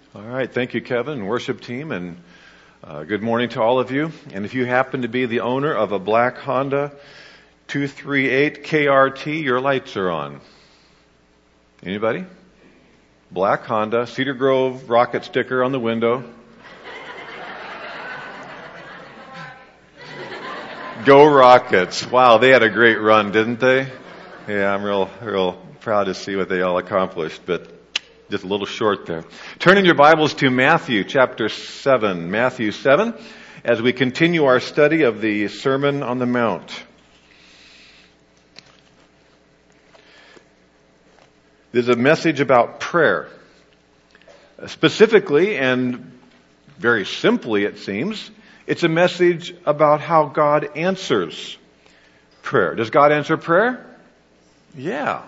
All right. Thank you, Kevin and worship team, and good morning to all of you. And if you happen to be the owner of a black Honda 238 KRT, your lights are on. Anybody? Black Honda, Cedar Grove rocket sticker on the window. Go Rockets. Wow, they had a great run, didn't they? Yeah, I'm real proud to see what they all accomplished, but just a little short there. Turn in your Bibles to Matthew chapter 7. Matthew 7, as we continue our study of the Sermon on the Mount. There's a message about prayer. Specifically, and very simply it seems, it's a message about how God answers prayer. Does God answer prayer? Yeah.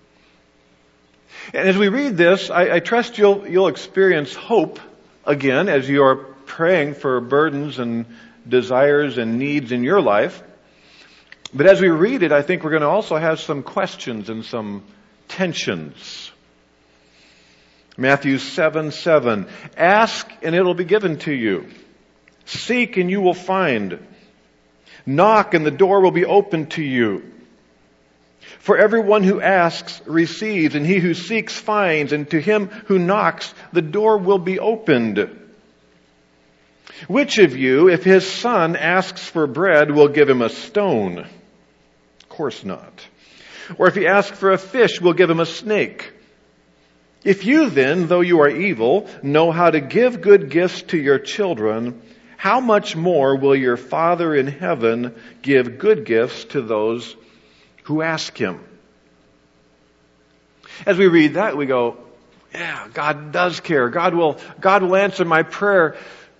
And as we read this, I trust you'll experience hope again as you are praying for burdens and desires and needs in your life. But as we read it, I think we're going to also have some questions and some tensions. Matthew 7:7. Ask and it'll be given to you. Seek and you will find. Knock and the door will be opened to you. For everyone who asks receives, and he who seeks finds, and to him who knocks the door will be opened. Which of you, if his son asks for bread, will give him a stone? Of course not. Or if he asks for a fish, will give him a snake? If you then, though you are evil, know how to give good gifts to your children, how much more will your Father in heaven give good gifts to those who ask him? As we read that, we go, yeah, God does care. God will answer my prayer.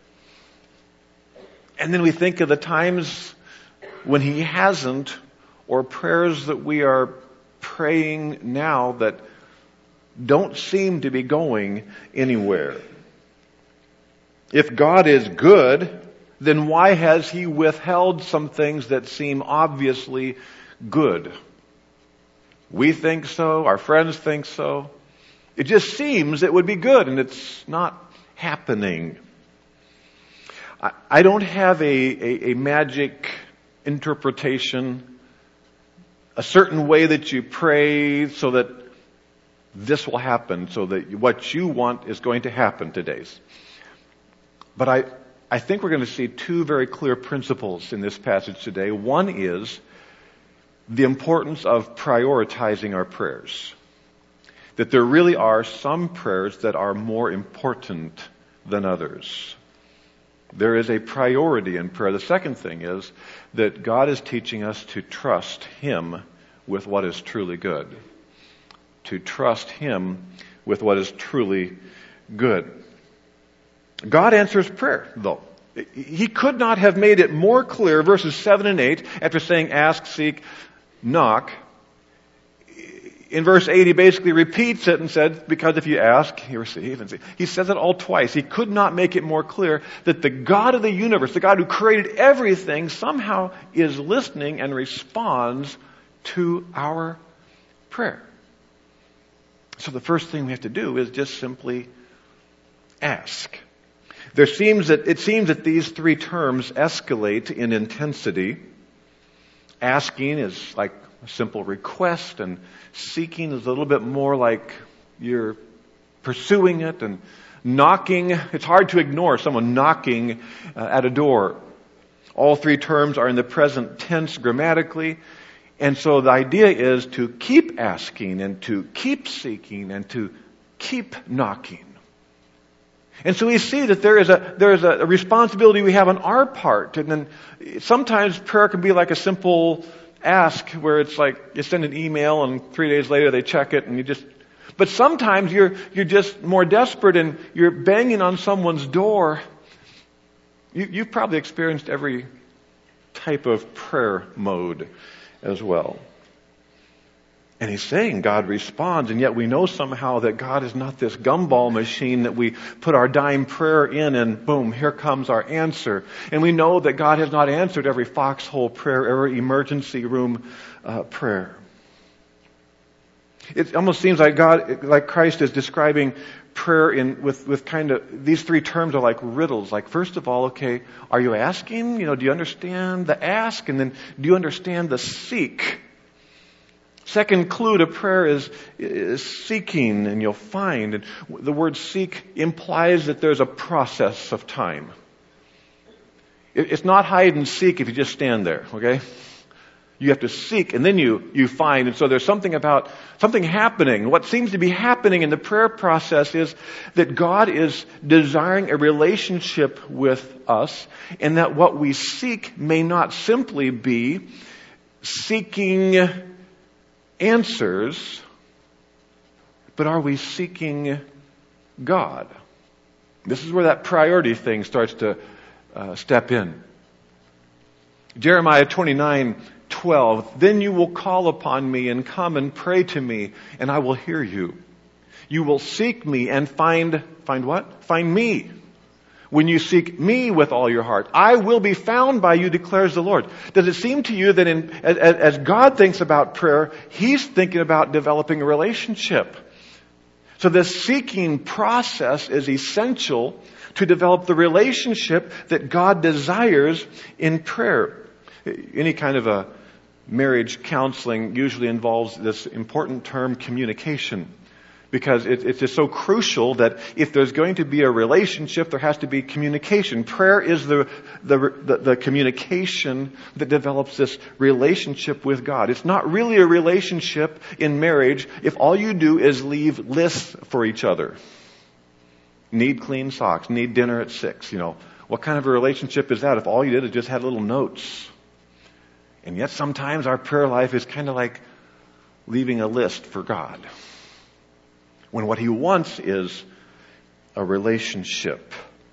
And then we think of the times when he hasn't, or prayers that we are praying now that don't seem to be going anywhere. If God is good, then why has he withheld some things that seem obviously good? We think so. Our friends think so. It just seems it would be good, and it's not happening. I don't have a magic interpretation, a certain way that you pray so that this will happen, so that what you want is going to happen today. But I think we're going to see two very clear principles in this passage today. One is the importance of prioritizing our prayers. That there really are some prayers that are more important than others. There is a priority in prayer. The second thing is that God is teaching us to trust him with what is truly good. To trust him with what is truly good. God answers prayer, though. He could not have made it more clear, verses 7 and 8, after saying ask, seek, knock. In verse 8, he basically repeats it and said, because if you ask, you receive. And he says it all twice. He could not make it more clear that the God of the universe, the God who created everything, somehow is listening and responds to our prayer. So the first thing we have to do is just simply ask. It seems that these three terms escalate in intensity. Asking is like a simple request, and seeking is a little bit more like you're pursuing it, and knocking, it's hard to ignore someone knocking at a door. All three terms are in the present tense grammatically, and so the idea is to keep asking and to keep seeking and to keep knocking. And so we see that there is a responsibility we have on our part. And then sometimes prayer can be like a simple ask where it's like you send an email and 3 days later they check it and but sometimes you're just more desperate and you're banging on someone's door. You've probably experienced every type of prayer mode as well. And he's saying God responds, and yet we know somehow that God is not this gumball machine that we put our dime prayer in and boom, here comes our answer. And we know that God has not answered every foxhole prayer, every emergency room prayer. It almost seems like Christ is describing prayer with kind of, these three terms are like riddles. Like, first of all, okay, are you asking? Do you understand the ask? And then, do you understand the seek? Second clue to prayer is seeking, and you'll find. And the word seek implies that there's a process of time. It's not hide and seek if you just stand there, okay? You have to seek, and then you find. And so there's something happening. What seems to be happening in the prayer process is that God is desiring a relationship with us, and that what we seek may not simply be seeking answers, but are we seeking God? This is where that priority thing starts to step in. Jeremiah 29:12, then you will call upon me and come and pray to me, and I will hear you. You will seek me and find what? Find me. When you seek me with all your heart, I will be found by you, declares the Lord. Does it seem to you that as God thinks about prayer, He's thinking about developing a relationship? So this seeking process is essential to develop the relationship that God desires in prayer. Any kind of a marriage counseling usually involves this important term, communication. Because it's just so crucial that if there's going to be a relationship, there has to be communication. Prayer is the communication that develops this relationship with God. It's not really a relationship in marriage if all you do is leave lists for each other. Need clean socks, need dinner at 6, What kind of a relationship is that if all you did is just had little notes? And yet sometimes our prayer life is kind of like leaving a list for God, when what He wants is a relationship.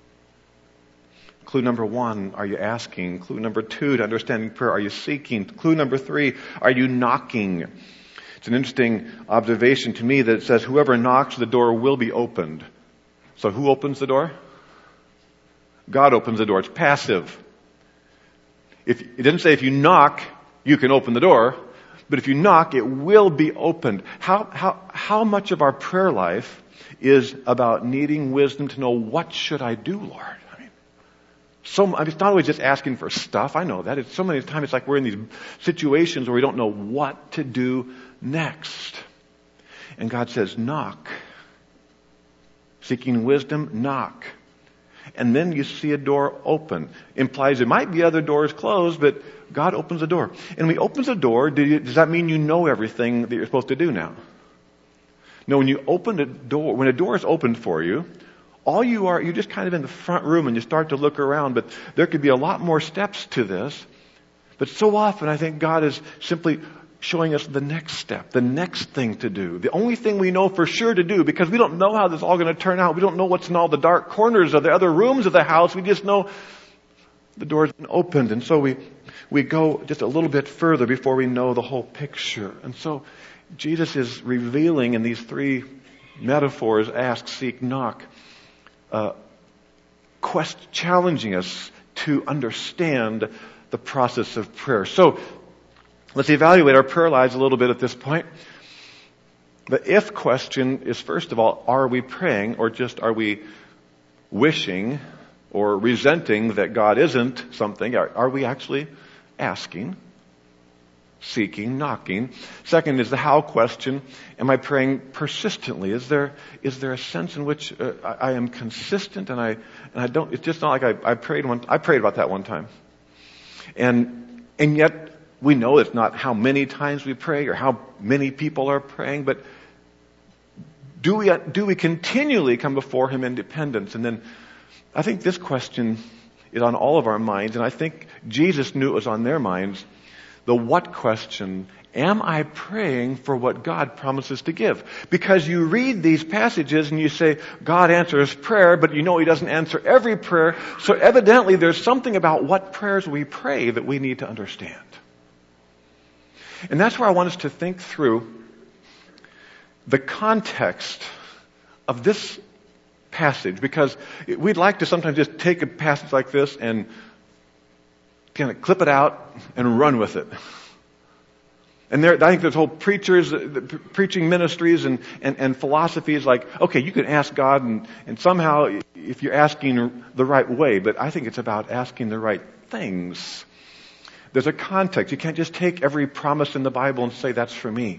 Clue number 1, are you asking? Clue number 2, to understanding prayer, are you seeking? Clue number 3, are you knocking? It's an interesting observation to me that it says, whoever knocks, the door will be opened. So who opens the door? God opens the door. It's passive. It didn't say if you knock, you can open the door. But if you knock, it will be opened. How much of our prayer life is about needing wisdom to know, what should I do, Lord? It's not always just asking for stuff. I know that. It's so many times it's like we're in these situations where we don't know what to do next. And God says, knock. Seeking wisdom, knock. And then you see a door open. Implies there might be other doors closed, but God opens the door. And when He opens the door, does that mean you know everything that you're supposed to do now? No, when you open the door, when a door is opened for you, you're just kind of in the front room and you start to look around, but there could be a lot more steps to this. But so often I think God is simply showing us the next step, the next thing to do. The only thing we know for sure to do, because we don't know how this is all going to turn out. We don't know what's in all the dark corners of the other rooms of the house. We just know the door's been opened. And so we go just a little bit further before we know the whole picture. And so Jesus is revealing in these 3 metaphors, ask, seek, knock, challenging us to understand the process of prayer. So let's evaluate our prayer lives a little bit at this point. The if question is, first of all, are we praying, or just are we wishing or resenting that God isn't something? Are we actually asking, seeking, knocking? Second is the how question. Am I praying persistently? Is there a sense in which I am consistent and I don't? It's just not like I prayed about that one time, and yet we know it's not how many times we pray or how many people are praying, but do we continually come before Him in dependence? And then I think this question is on all of our minds, and I think Jesus knew it was on their minds. The what question, am I praying for what God promises to give? Because you read these passages and you say, God answers prayer, but you know He doesn't answer every prayer. So evidently there's something about what prayers we pray that we need to understand. And that's where I want us to think through the context of this passage, because we'd like to sometimes just take a passage like this and kind of clip it out and run with it. And I think there's whole preaching ministries and philosophies like, okay, you can ask God and somehow if you're asking the right way, but I think it's about asking the right things. There's a context. You can't just take every promise in the Bible and say, that's for me.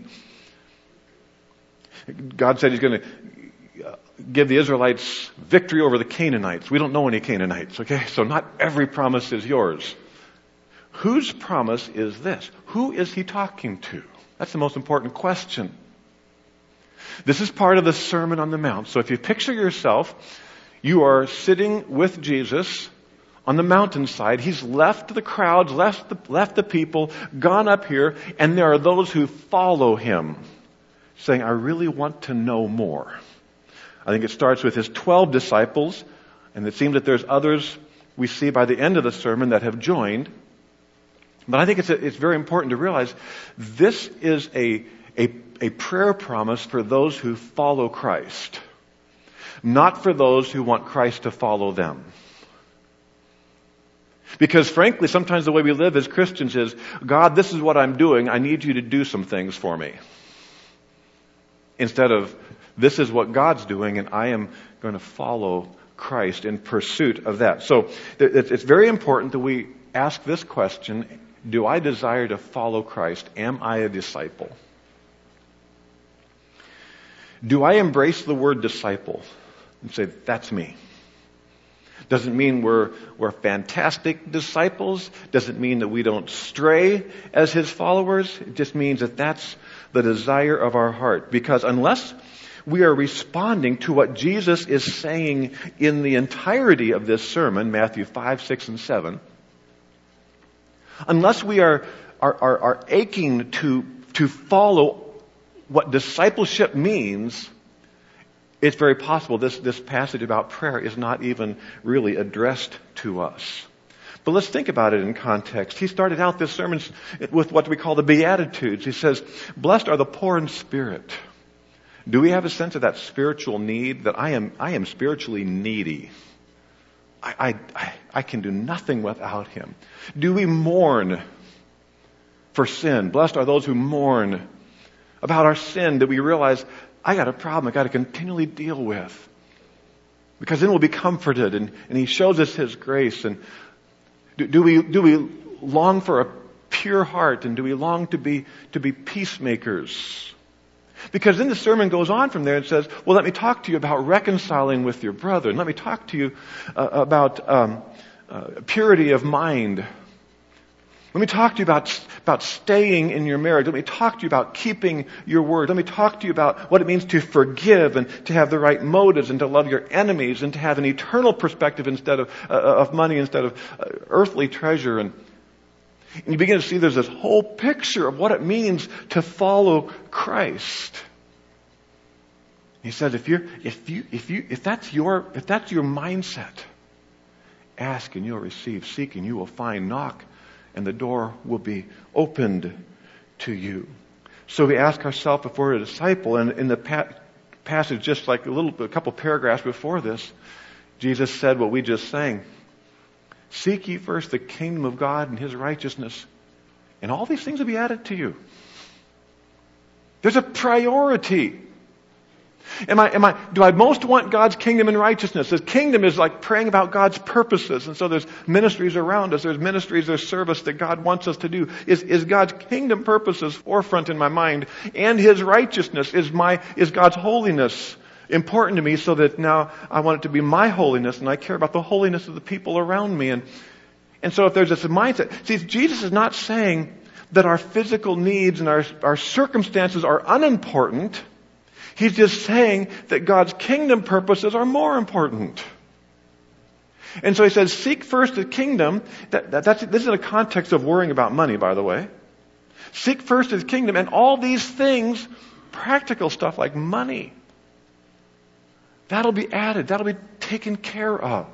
God said He's going to give the Israelites victory over the Canaanites. We don't know any Canaanites, okay? So not every promise is yours. Whose promise is this? Who is He talking to? That's the most important question. This is part of the Sermon on the Mount. So if you picture yourself, you are sitting with Jesus on the mountainside. He's left the crowds, left the people, gone up here, and there are those who follow Him, saying, I really want to know more. I think it starts with His 12 disciples, and it seems that there's others we see by the end of the sermon that have joined. But I think it's very important to realize this is a prayer promise for those who follow Christ, not for those who want Christ to follow them. Because frankly, sometimes the way we live as Christians is, God, this is what I'm doing. I need you to do some things for me. Instead of, this is what God's doing and I am going to follow Christ in pursuit of that. So it's very important that we ask this question, do I desire to follow Christ? Am I a disciple? Do I embrace the word disciple and say, that's me? Doesn't mean we're fantastic disciples. Doesn't mean that we don't stray as His followers. It just means that that's the desire of our heart. Because unless we are responding to what Jesus is saying in the entirety of this sermon, Matthew 5, 6, and 7, unless we are aching to follow what discipleship means, it's very possible this passage about prayer is not even really addressed to us. But let's think about it in context. He started out this sermon with what we call the Beatitudes. He says, blessed are the poor in spirit. Do we have a sense of that spiritual need? That I am spiritually needy. I can do nothing without Him. Do we mourn for sin? Blessed are those who mourn about our sin, that we realize, I got a problem I got to continually deal with. Because then we'll be comforted, and He shows us His grace. And do we long for a pure heart, and do we long to be peacemakers? Because then the sermon goes on from there and says, well, let me talk to you about reconciling with your brother. And let me talk to you about purity of mind. Let me talk to you about staying in your marriage. Let me talk to you about keeping your word. Let me talk to you about what it means to forgive and to have the right motives and to love your enemies and to have an eternal perspective instead of money, instead of earthly treasure. And you begin to see there's this whole picture of what it means to follow Christ. He says, if that's your mindset, ask and you'll receive, seek and you will find, knock and the door will be opened to you. So we ask ourselves if we're a disciple, and in the passage, just like a couple paragraphs before this, Jesus said what we just sang. Seek ye first the kingdom of God and His righteousness, and all these things will be added to you. There's a priority. Do I most want God's kingdom and righteousness? His kingdom is like praying about God's purposes. And so there's ministries around us. There's ministries, there's service that God wants us to do. Is God's kingdom purposes forefront in my mind? And His righteousness is God's holiness important to me, so that now I want it to be my holiness and I care about the holiness of the people around me. And so if there's this mindset, see, Jesus is not saying that our physical needs and our circumstances are unimportant. He's just saying that God's kingdom purposes are more important. And so He says, seek first the kingdom. This is in a context of worrying about money, by the way. Seek first His kingdom, and all these things, practical stuff like money, that'll be added. That'll be taken care of.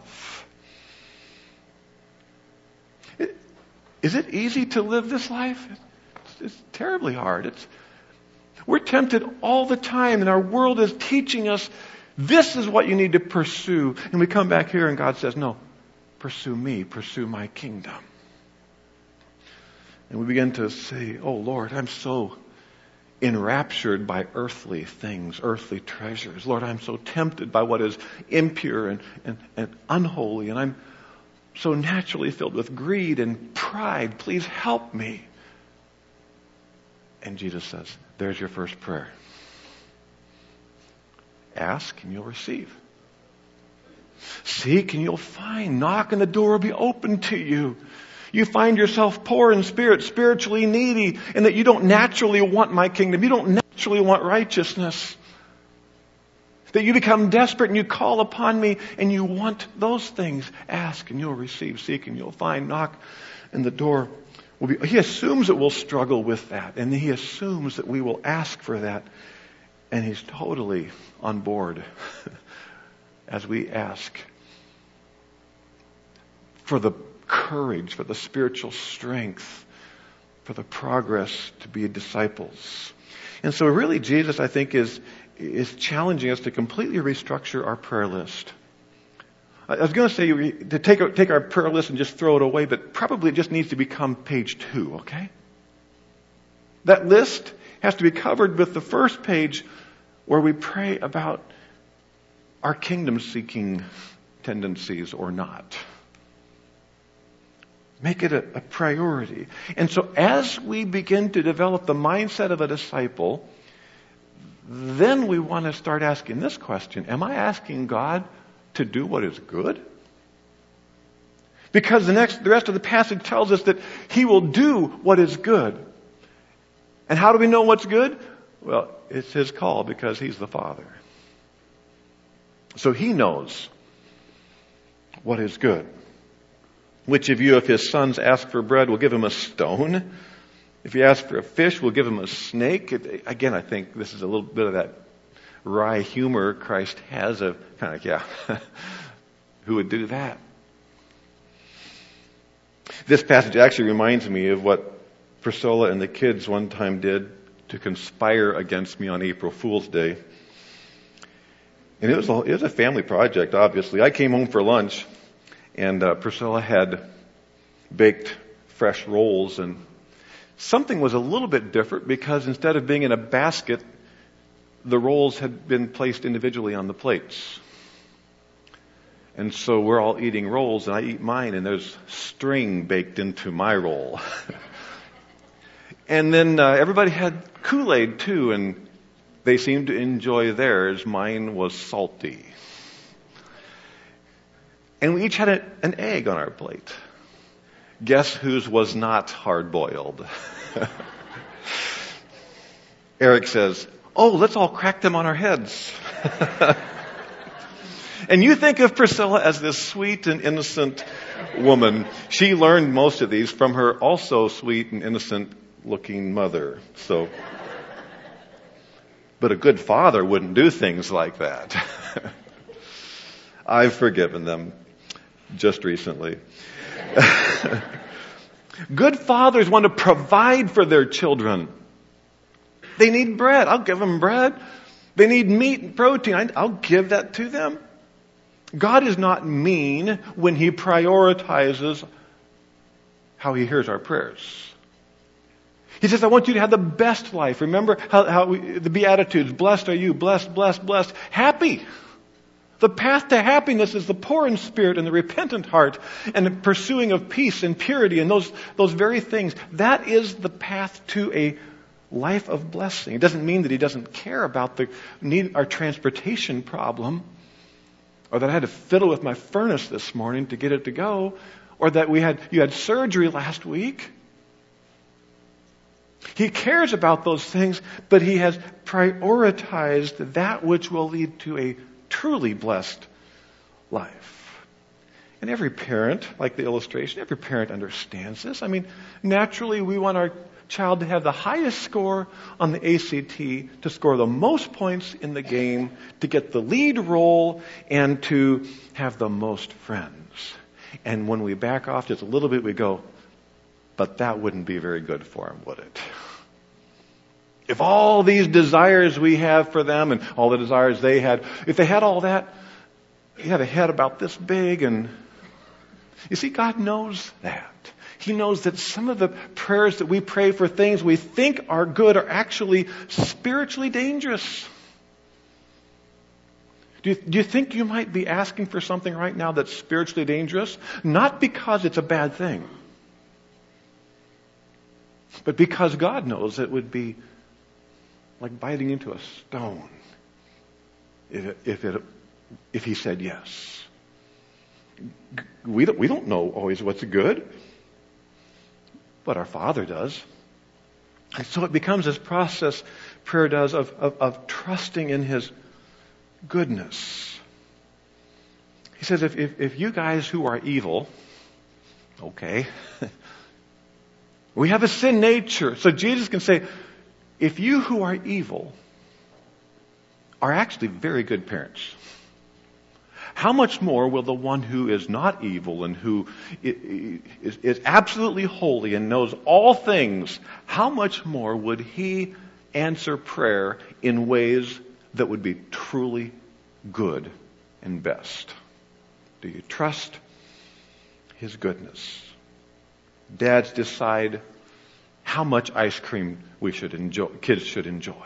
Is it easy to live this life? It's terribly hard. We're tempted all the time, and our world is teaching us this is what you need to pursue. And we come back here and God says, no, pursue me, pursue my kingdom. And we begin to say, oh Lord, I'm so enraptured by earthly things, earthly treasures. Lord, I'm so tempted by what is impure and unholy, and I'm so naturally filled with greed and pride. Please help me. And Jesus says, there's your first prayer. Ask and you'll receive. Seek and you'll find. Knock and the door will be open to you. You find yourself poor in spirit, spiritually needy, and that you don't naturally want my kingdom. You don't naturally want righteousness. That you become desperate and you call upon me and you want those things. Ask and you'll receive. Seek and you'll find. Knock and the door will be. He assumes that we'll struggle with that. And he assumes that we will ask for that. And he's totally on board as we ask for the courage, for the spiritual strength, for the progress to be disciples. And so really Jesus, I think, is challenging us to completely restructure our prayer list. I was going to say to take our prayer list and just throw it away, but probably it just needs to become page 2, okay? That list has to be covered with the first page where we pray about our kingdom-seeking tendencies or not. Make it a priority. And so as we begin to develop the mindset of a disciple, then we want to start asking this question: am I asking God to do what is good? Because the rest of the passage tells us that He will do what is good. And how do we know what's good? Well, it's His call because He's the Father. So He knows what is good. Which of you, if his sons ask for bread, will give him a stone? If he asks for a fish, will give him a snake? Again, I think this is a little bit of that wry humor Christ has of kind of, who would do that? This passage actually reminds me of what Priscilla and the kids one time did to conspire against me on April Fool's Day. And it was a family project, obviously. I came home for lunch, and Priscilla had baked fresh rolls, and something was a little bit different because instead of being in a basket, the rolls had been placed individually on the plates. And so we're all eating rolls, and I eat mine, and there's string baked into my roll. And then everybody had Kool-Aid too, and they seemed to enjoy theirs. Mine was salty. And we each had an egg on our plate. Guess whose was not hard-boiled? Eric says, oh, let's all crack them on our heads. And you think of Priscilla as this sweet and innocent woman. She learned most of these from her also sweet and innocent-looking mother. But a good father wouldn't do things like that. I've forgiven them just recently. Good fathers want to provide for their children. They need bread. I'll give them bread. They need meat and protein. I'll give that to them. God is not mean when He prioritizes how He hears our prayers. He says, I want you to have the best life. Remember the Beatitudes. Blessed are you. Blessed, blessed, blessed. Happy. The path to happiness is the poor in spirit and the repentant heart and the pursuing of peace and purity and those very things. That is the path to a life of blessing. It doesn't mean that He doesn't care about our transportation problem, or that I had to fiddle with my furnace this morning to get it to go, or that you had surgery last week. He cares about those things, but He has prioritized that which will lead to a truly blessed life. And every parent, like the illustration, every parent understands this. I mean, naturally we want our child to have the highest score on the ACT, to score the most points in the game, to get the lead role, and to have the most friends. And when we back off just a little bit, we go, but that wouldn't be very good for him, would it? If all these desires we have for them and all the desires they had, if they had all that, he had a head about this big, and you see, God knows that. He knows that some of the prayers that we pray for things we think are good are actually spiritually dangerous. Do you think you might be asking for something right now that's spiritually dangerous? Not because it's a bad thing, but because God knows it would be like biting into a stone if He said yes. We don't know always what's good, but our Father does. And so it becomes this process, prayer does, of trusting in His goodness. He says, if you guys who are evil, okay, we have a sin nature. So Jesus can say, if you who are evil are actually very good parents, how much more will the one who is not evil and who is absolutely holy and knows all things, how much more would He answer prayer in ways that would be truly good and best? Do you trust His goodness? Dads decide how much ice cream kids should enjoy.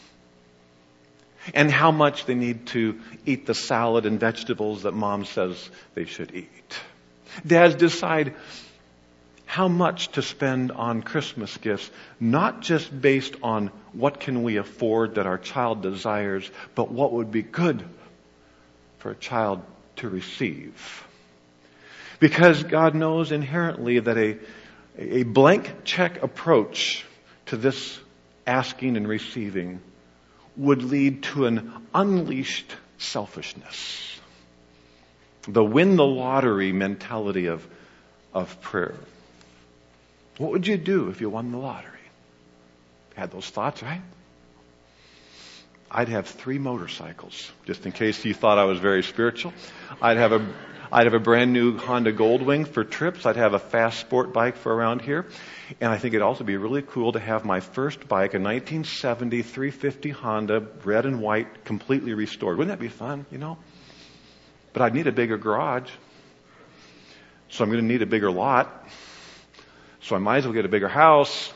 And how much they need to eat the salad and vegetables that mom says they should eat. Dads decide how much to spend on Christmas gifts, not just based on what can we afford that our child desires, but what would be good for a child to receive. Because God knows inherently that a blank check approach to this asking and receiving would lead to an unleashed selfishness. The win the lottery mentality of prayer. What would you do if you won the lottery? Had those thoughts, right? I'd have 3 motorcycles, just in case you thought I was very spiritual. I'd have a brand new Honda Goldwing for trips. I'd have a fast sport bike for around here. And I think it'd also be really cool to have my first bike, a 1970 350 Honda, red and white, completely restored. Wouldn't that be fun, But I'd need a bigger garage. So I'm going to need a bigger lot. So I might as well get a bigger house.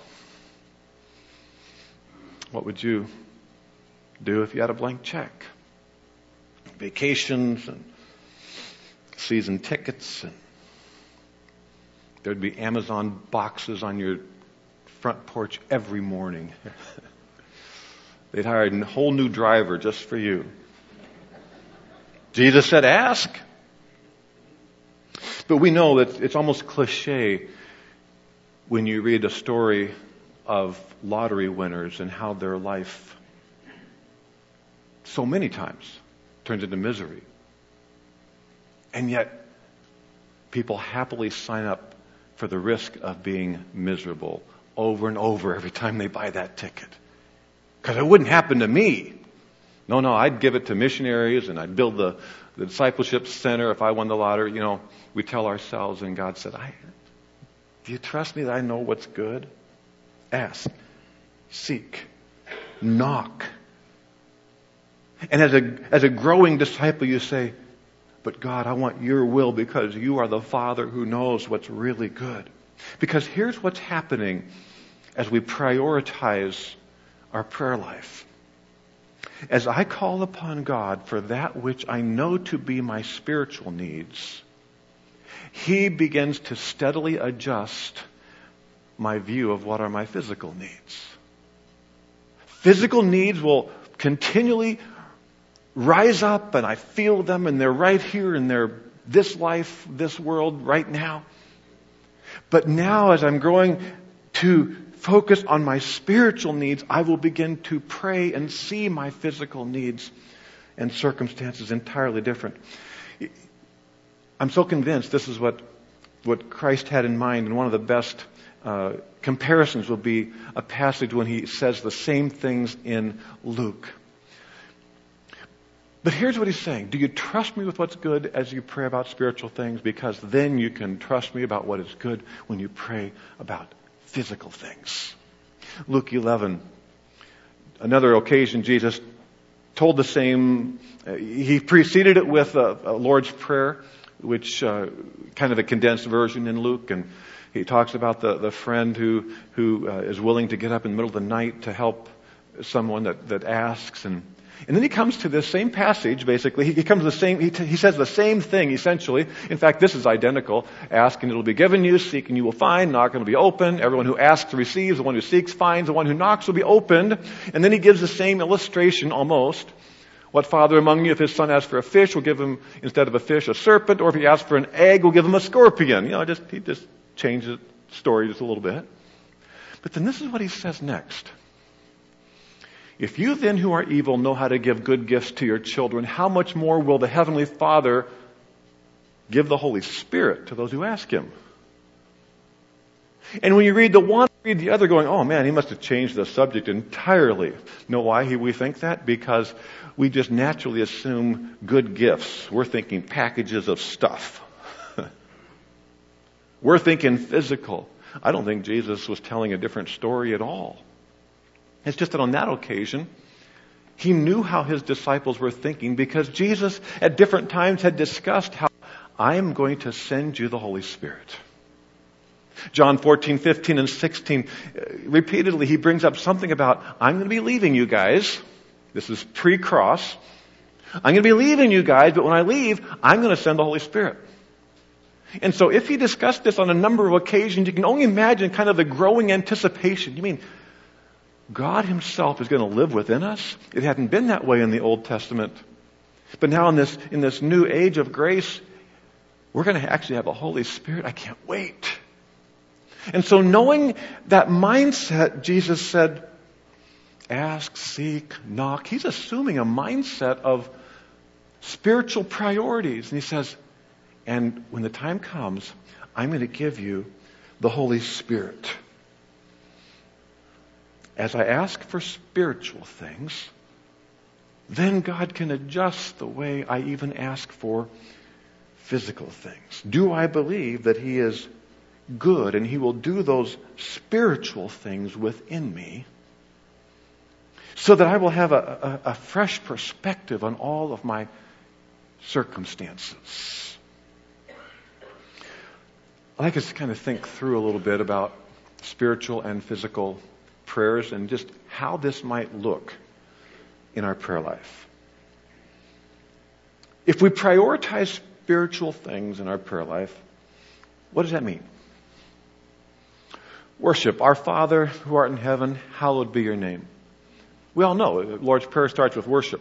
What would you do if you had a blank check? Vacations and season tickets, and there'd be Amazon boxes on your front porch every morning. They'd hire a whole new driver just for you. Jesus said, ask. But we know that it's almost cliche when you read a story of lottery winners and how their life so many times turns into misery. And yet, people happily sign up for the risk of being miserable over and over every time they buy that ticket. Because it wouldn't happen to me. No, I'd give it to missionaries and I'd build the discipleship center if I won the lottery. We tell ourselves, and God said, do you trust me that I know what's good? Ask, seek, knock. And as a growing disciple, you say, but God, I want your will because you are the Father who knows what's really good. Because here's what's happening as we prioritize our prayer life. As I call upon God for that which I know to be my spiritual needs, He begins to steadily adjust my view of what are my physical needs. Physical needs will continually rise up, and I feel them, and they're right here in this life, this world, right now. But now, as I'm growing to focus on my spiritual needs, I will begin to pray and see my physical needs and circumstances entirely different. I'm so convinced this is what Christ had in mind, and one of the best comparisons will be a passage when He says the same things in Luke. But here's what He's saying. Do you trust me with what's good as you pray about spiritual things? Because then you can trust me about what is good when you pray about physical things. Luke 11. Another occasion, Jesus told the same. He preceded it with a Lord's Prayer, which kind of a condensed version in Luke. And He talks about the friend who is willing to get up in the middle of the night to help someone that asks. And then he comes to this same passage, basically. He comes to the same, he says the same thing, essentially. In fact, this is identical. Ask and it'll be given you, seek and you will find, knock and it'll be open. Everyone who asks receives, the one who seeks finds, the one who knocks will be opened. And then he gives the same illustration almost. What father among you, if his son asks for a fish, will give him, instead of a fish, a serpent? Or if he asks for an egg, will give him a scorpion? He just changes the story just a little bit. But then this is what he says next. If you then who are evil know how to give good gifts to your children, how much more will the Heavenly Father give the Holy Spirit to those who ask Him? And when you read the one, read the other going, oh man, he must have changed the subject entirely. Know why we think that? Because we just naturally assume good gifts. We're thinking packages of stuff. We're thinking physical. I don't think Jesus was telling a different story at all. It's just that on that occasion, he knew how his disciples were thinking because Jesus at different times had discussed how I am going to send you the Holy Spirit. John 14, 15, and 16, repeatedly he brings up something about, I'm going to be leaving you guys. This is pre-cross. I'm going to be leaving you guys, but when I leave, I'm going to send the Holy Spirit. And so if he discussed this on a number of occasions, you can only imagine kind of the growing anticipation. You mean God himself is going to live within us? It hadn't been that way in the Old Testament. But now in this new age of grace, we're going to actually have a Holy Spirit. I can't wait. And so knowing that mindset, Jesus said, ask, seek, knock. He's assuming a mindset of spiritual priorities. And he says, and when the time comes, I'm going to give you the Holy Spirit. As I ask for spiritual things, then God can adjust the way I even ask for physical things. Do I believe that He is good and He will do those spiritual things within me so that I will have a fresh perspective on all of my circumstances? I like us to kind of think through a little bit about spiritual and physical prayers and just how this might look in our prayer life. If we prioritize spiritual things in our prayer life, what does that mean? Worship. Our Father who art in heaven, hallowed be your name. We all know the Lord's Prayer starts with worship.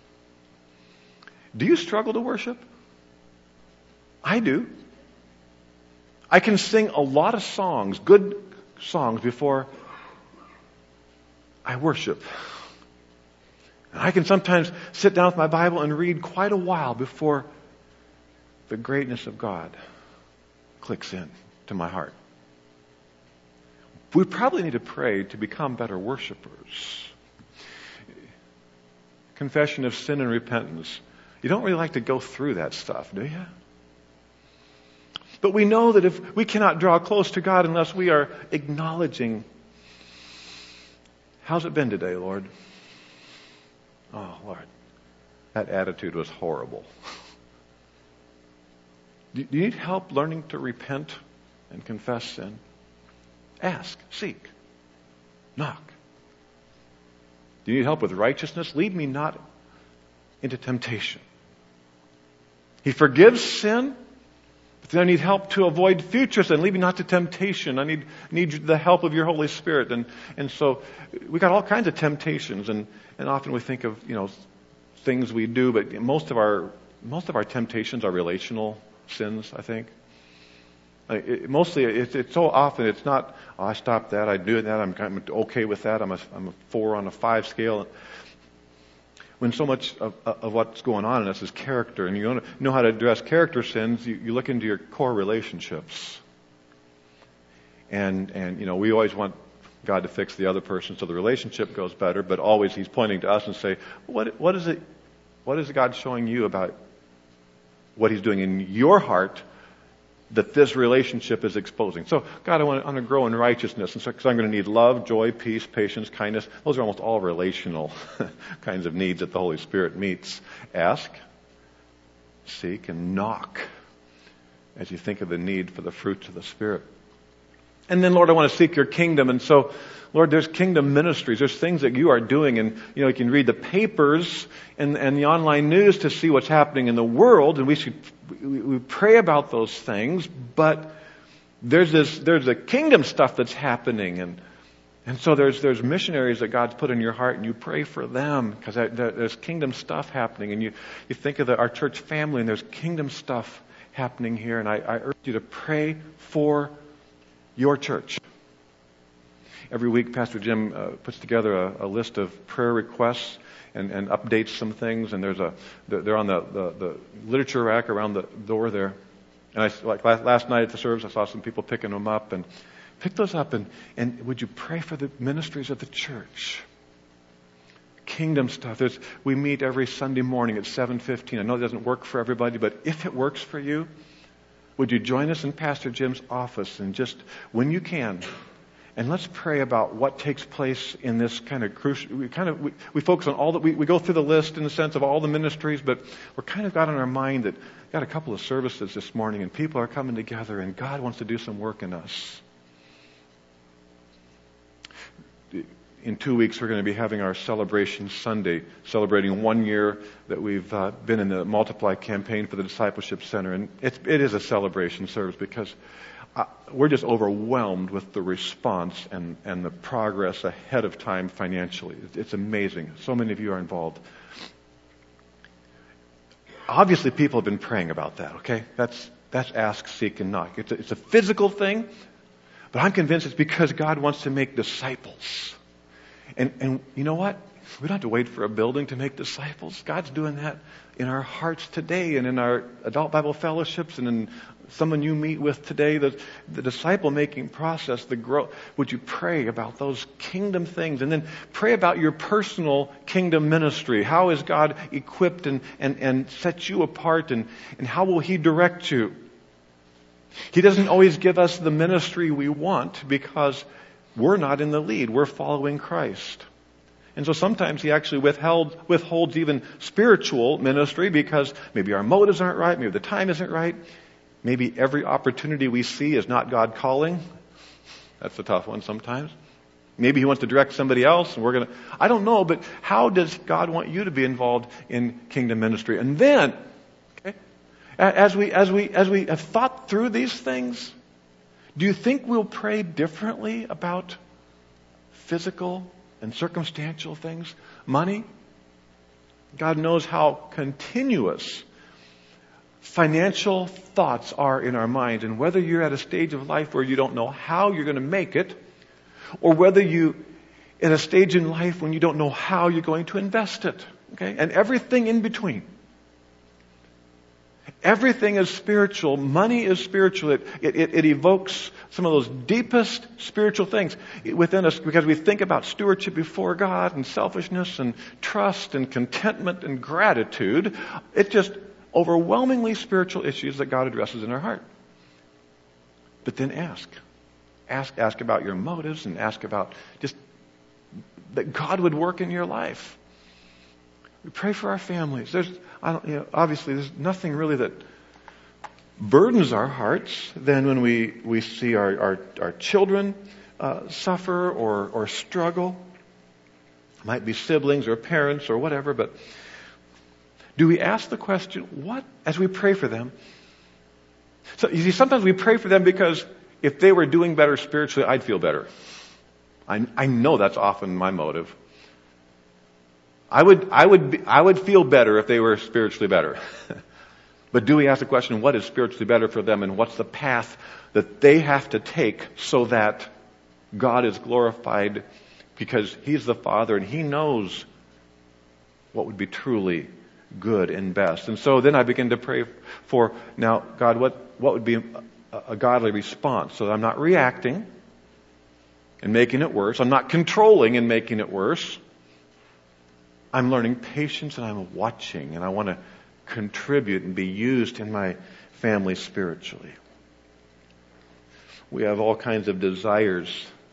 Do you struggle to worship? I do. I can sing a lot of songs, good songs, before I worship. And I can sometimes sit down with my Bible and read quite a while before the greatness of God clicks in to my heart. We probably need to pray to become better worshipers. Confession of sin and repentance. You don't really like to go through that stuff, do you? But we know that if we cannot draw close to God unless we are acknowledging, how's it been today, Lord? Oh, Lord, that attitude was horrible. Do you need help learning to repent and confess sin? Ask, seek, knock. Do you need help with righteousness? Lead me not into temptation. He forgives sin, but then I need help to avoid future sin. Lead me not to temptation. I need the help of your Holy Spirit. And so we got all kinds of temptations, and often we think of, things we do, but most of our temptations are relational sins, I think. Mostly, it's so often it's not, I stopped that, I do that, I'm okay with that, I'm a 4 on a 5 scale. When so much of what's going on in us is character, and you want to know how to address character sins, you look into your core relationships. And we always want God to fix the other person so the relationship goes better, but always He's pointing to us and say, what is God showing you about what He's doing in your heart that this relationship is exposing? So, God, I want to grow in righteousness, and so because I'm going to need love, joy, peace, patience, kindness. Those are almost all relational kinds of needs that the Holy Spirit meets. Ask, seek, and knock as you think of the need for the fruits of the Spirit. And then, Lord, I want to seek your kingdom. And so, Lord, there's kingdom ministries. There's things that you are doing. And, you can read the papers and the online news to see what's happening in the world. And we pray about those things. But there's a kingdom stuff that's happening. And so there's missionaries that God's put in your heart, and you pray for them because there's kingdom stuff happening. And you think of our church family, and there's kingdom stuff happening here. And I urge you to pray for your church. Every week, Pastor Jim puts together a list of prayer requests and updates some things. And they're on the literature rack around the door there. And last night at the service, I saw some people picking them up. And pick those up and would you pray for the ministries of the church? Kingdom stuff. We meet every Sunday morning at 7:15. I know it doesn't work for everybody, but if it works for you, would you join us in Pastor Jim's office and just, when you can, and let's pray about what takes place in this kind of crucial. We focus on all that we go through the list in the sense of all the ministries, but we're kind of got on our mind that got a couple of services this morning and people are coming together and God wants to do some work in us. In 2 weeks, we're going to be having our Celebration Sunday, celebrating 1 year that we've been in the Multiply campaign for the Discipleship Center. And it is a celebration service because we're just overwhelmed with the response and the progress ahead of time financially. It's amazing. So many of you are involved. Obviously, people have been praying about that, okay? That's ask, seek, and knock. It's a physical thing, but I'm convinced it's because God wants to make disciples. And you know what? We don't have to wait for a building to make disciples. God's doing that in our hearts today and in our adult Bible fellowships and in someone you meet with today. The disciple-making process, the growth. Would you pray about those kingdom things? And then pray about your personal kingdom ministry. How is God equipped and set you apart? And how will He direct you? He doesn't always give us the ministry we want because we're not in the lead. We're following Christ. And so sometimes He actually withholds even spiritual ministry because maybe our motives aren't right, maybe the time isn't right, maybe every opportunity we see is not God calling. That's a tough one sometimes. Maybe He wants to direct somebody else and I don't know, but how does God want you to be involved in kingdom ministry? And then, okay, as we have thought through these things, do you think we'll pray differently about physical and circumstantial things? Money? God knows how continuous financial thoughts are in our minds. And whether you're at a stage of life where you don't know how you're going to make it, or whether you're at a stage in life when you don't know how you're going to invest it. Okay? And everything in between. Everything is spiritual. Money is spiritual. It evokes some of those deepest spiritual things within us because we think about stewardship before God and selfishness and trust and contentment and gratitude. It's just overwhelmingly spiritual issues that God addresses in our heart. But then ask. Ask about your motives and ask about just that God would work in your life. We pray for our families. Obviously, there's nothing really that burdens our hearts than when we see our children suffer or struggle. It might be siblings or parents or whatever, but do we ask the question, what, as we pray for them? So you see, sometimes we pray for them because if they were doing better spiritually, I'd feel better. I know that's often my motive. I would feel better if they were spiritually better. But do we ask the question, what is spiritually better for them and what's the path that they have to take so that God is glorified because He's the Father and He knows what would be truly good and best. And so then I begin to pray for, now, God, what would be a godly response so that I'm not reacting and making it worse. I'm not controlling and making it worse. I'm learning patience and I'm watching and I want to contribute and be used in my family spiritually. We have all kinds of desires,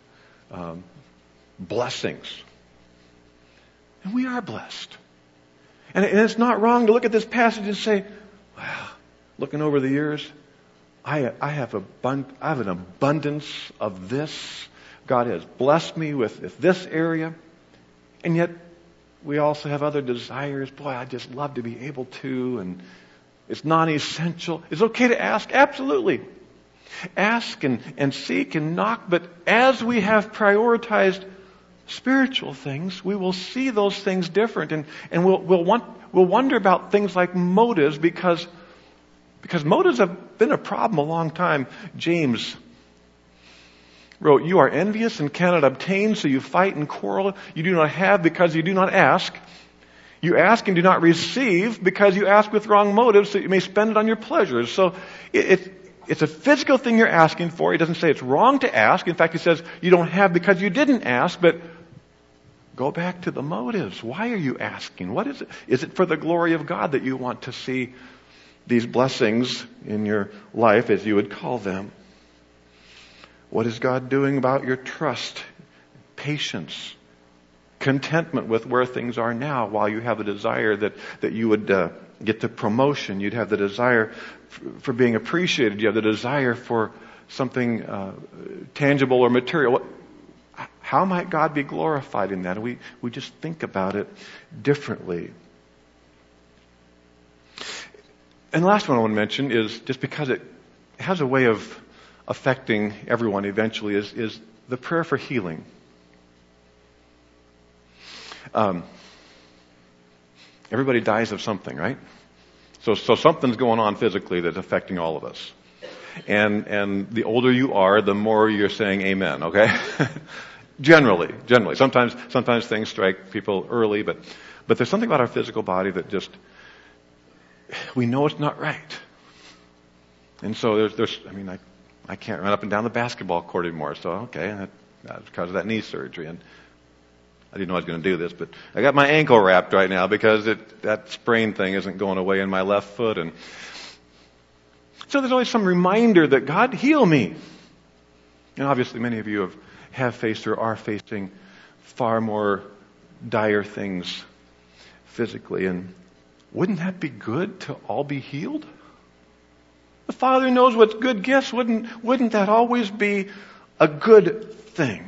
blessings. And we are blessed. And it's not wrong to look at this passage and say, wow, looking over the years, I have an abundance of this. God has blessed me with this area. And yet, we also have other desires. Boy, I just love to be able to, and it's non-essential. It's okay to ask, absolutely. Ask and seek and knock, but as we have prioritized spiritual things, we will see those things different, and we'll wonder about things like motives, because motives have been a problem a long time. James wrote, "You are envious and cannot obtain, so you fight and quarrel. You do not have because you do not ask. You ask and do not receive because you ask with wrong motives, so you may spend it on your pleasures." So it's a physical thing you're asking for. He doesn't say it's wrong to ask. In fact, he says you don't have because you didn't ask, but go back to the motives. Why are you asking? What is it? Is it for the glory of God that you want to see these blessings in your life, as you would call them? What is God doing about your trust, patience, contentment with where things are now, while you have a desire that you would get the promotion? You'd have the desire for being appreciated. You have the desire for something tangible or material. How might God be glorified in that? We just think about it differently. And the last one I want to mention is, just because it has a way of affecting everyone eventually, is the prayer for healing. Everybody dies of something, right? So something's going on physically that's affecting all of us. And the older you are, the more you're saying amen, okay? Generally. Sometimes things strike people early, but there's something about our physical body that just, we know it's not right. And so I can't run up and down the basketball court anymore. So, okay, that's because of that knee surgery. And I didn't know I was going to do this, but I got my ankle wrapped right now because that sprain thing isn't going away in my left foot. And so there's always some reminder that God, heal me. And obviously many of you have faced or are facing far more dire things physically. And wouldn't that be good to all be healed? The Father knows what's good gifts. Wouldn't that always be a good thing?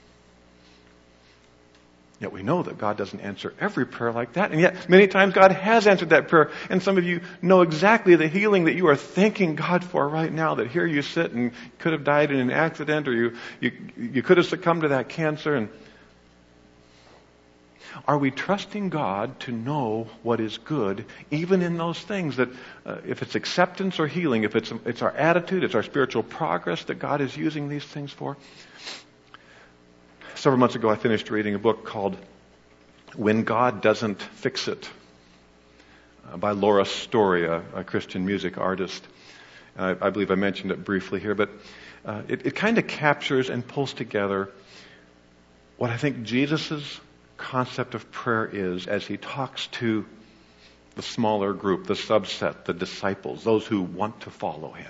Yet we know that God doesn't answer every prayer like that. And yet many times God has answered that prayer. And some of you know exactly the healing that you are thanking God for right now. That here you sit and could have died in an accident, or you could have succumbed to that cancer. And are we trusting God to know what is good, even in those things? That if it's acceptance or healing, if it's our attitude, it's our spiritual progress that God is using these things for. Several months ago, I finished reading a book called When God Doesn't Fix It by Laura Story, a Christian music artist. I believe I mentioned it briefly here, but it kind of captures and pulls together what I think Jesus' concept of prayer is as he talks to the smaller group, the subset, the disciples, those who want to follow him.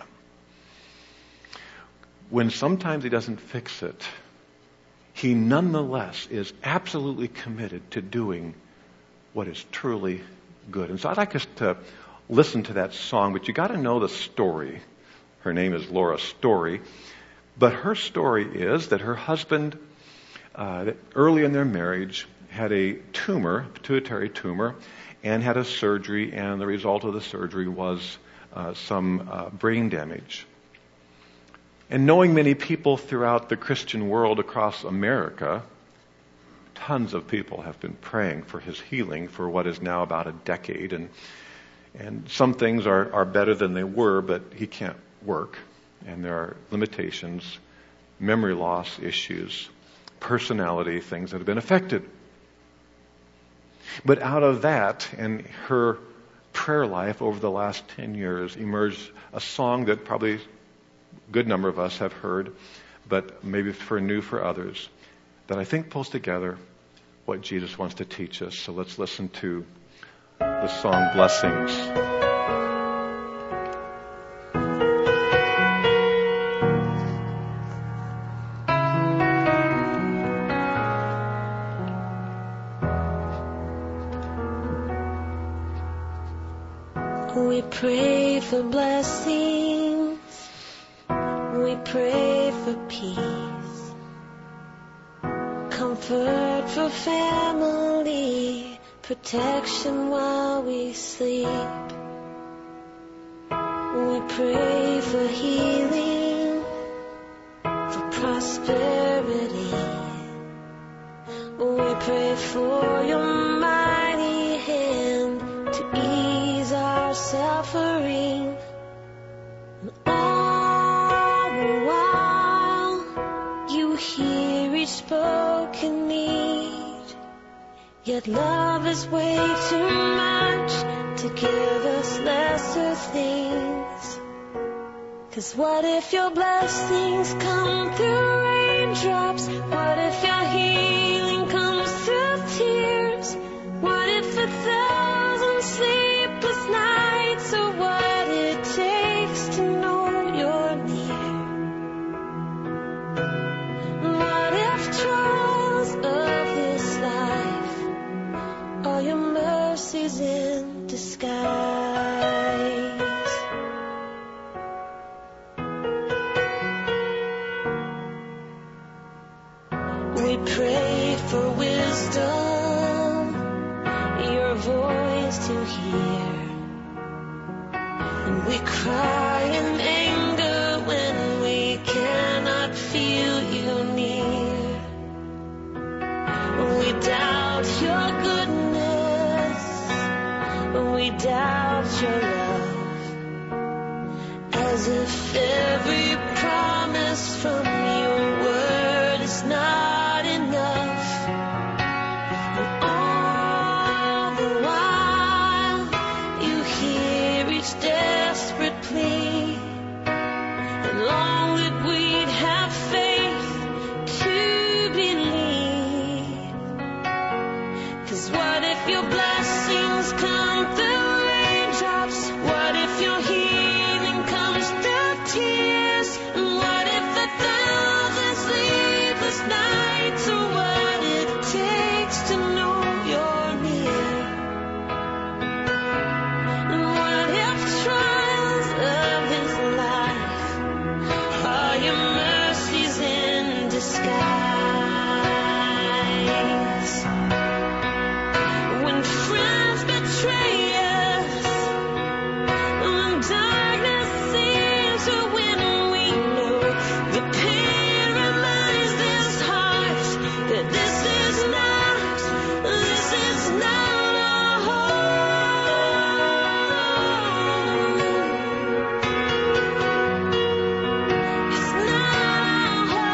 When sometimes he doesn't fix it, he nonetheless is absolutely committed to doing what is truly good. And so I'd like us to listen to that song, but you got to know the story. Her name is Laura Story, but her story is that her husband, early in their marriage, had a tumor, pituitary tumor, and had a surgery, and the result of the surgery was some brain damage. And knowing many people throughout the Christian world across America, tons of people have been praying for his healing for what is now about a decade. And some things are better than they were, but he can't work. And there are limitations, memory loss issues, personality, things that have been affected. But out of that and her prayer life over the last 10 years emerged a song that probably good number of us have heard, but maybe new for others, that I think pulls together what Jesus wants to teach us. So let's listen to the song Blessings. We pray for blessings We pray for peace, comfort for family, protection while we sleep. We pray for healing, for prosperity. We pray for your mighty hand to ease our suffering. And all the while, you hear each spoken need. Yet love is way too much to give us lesser things. 'Cause what if your blessings come through raindrops? What if your healing comes through tears? What if 1,000 sleepless nights are what it takes to know you're near? What if trials of this life are your mercies in disguise? We pray for wisdom, your voice to hear. And we cry in anger when we cannot feel you near. We doubt your goodness, we doubt your love, as if every promise from your word is not enough. And all the while, you hear each desperate plea, and long that we'd have faith to believe. 'Cause what if your blessings come through raindrops? What if your healing comes through tears? And what if 1,000 sleepless nights are what it takes to know you're near? And what if trials of this life are your mercies in disguise? When friends betray us, when darkness seems to win, we know the pain reminds this heart that this is not our home. It's not our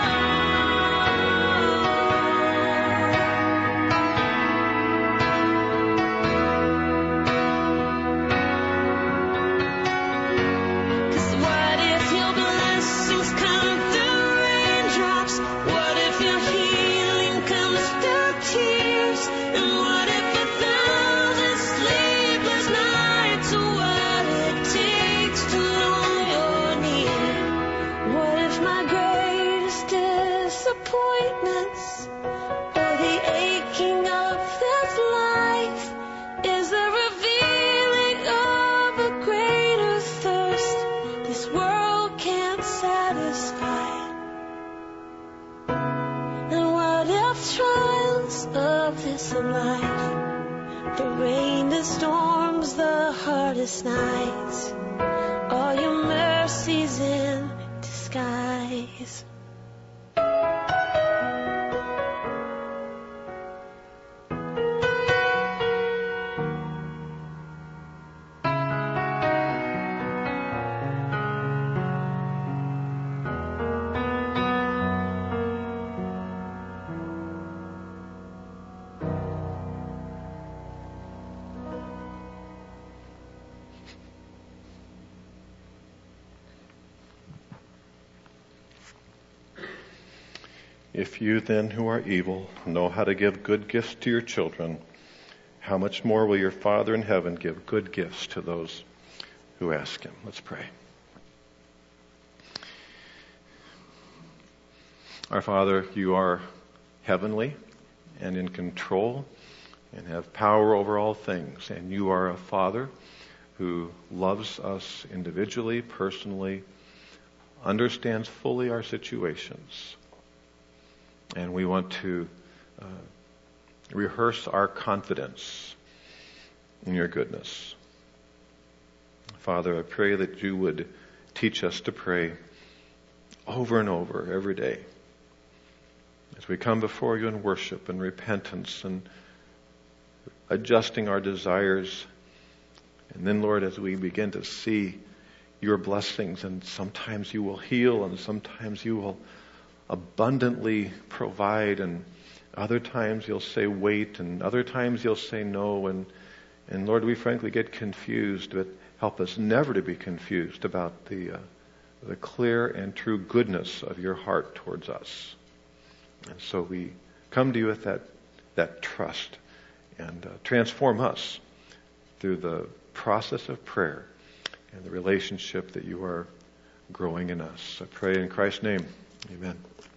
home. 'Cause what if your blessings come through raindrops? What if your healing comes through tears? And what if 1,000 sleepless nights are what it takes to know you're near? What if my greatest disappointments or the aching of this life is the revealing of a greater thirst this world can't satisfy? And what if trials of this life, the rain, the storms, the hardest nights, are your mercies in disguise? If you then who are evil know how to give good gifts to your children, how much more will your Father in heaven give good gifts to those who ask him? Let's pray. Our Father, you are heavenly and in control and have power over all things. And you are a Father who loves us individually, personally, understands fully our situations. And we want to rehearse our confidence in your goodness. Father, I pray that you would teach us to pray over and over every day as we come before you in worship and repentance and adjusting our desires. And then, Lord, as we begin to see your blessings, and sometimes you will heal and sometimes you will abundantly provide, and other times you'll say wait, and other times you'll say no, and Lord, we frankly get confused, but help us never to be confused about the clear and true goodness of your heart towards us. And so we come to you with that trust, and transform us through the process of prayer and the relationship that you are growing in us. I pray in Christ's name. Amen.